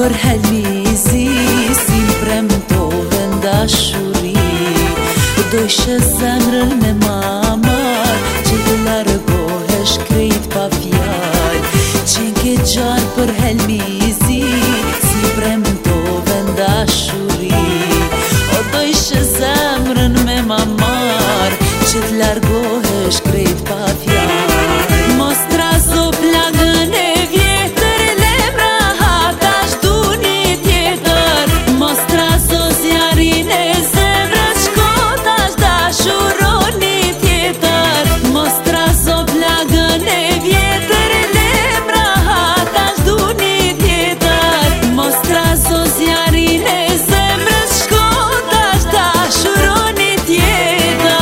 për helmizi, si mprem to vendashuri. Dojshë zemrën me mamar, që të largohesh krejt pa fjall. Qenë ke gjarë për helmizi, si mprem to vendashuri. O dojshë zemrën me mamar, që të largohesh krejt pa fjall. Mos trazo plagën e vjetër, lemra hatash du një tjetër. Mos trazo zjarin e zemrës, shkotash dashuro një tjetër. Mos trazo plagën e vjetër, lemra hatash du një tjetër. Mos trazo zjarin e zemrës, shkotash dashuro një tjetër.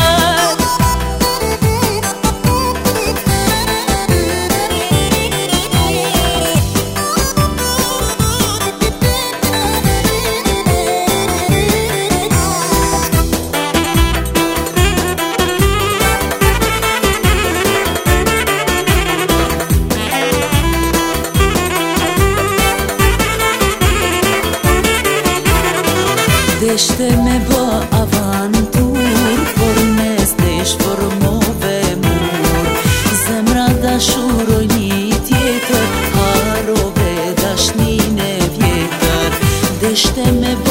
Deshte me bë avantur, por mes desh formove mur. Zemra dashuroj një tjetër, harove dashnin e vjetër. Deshte me bë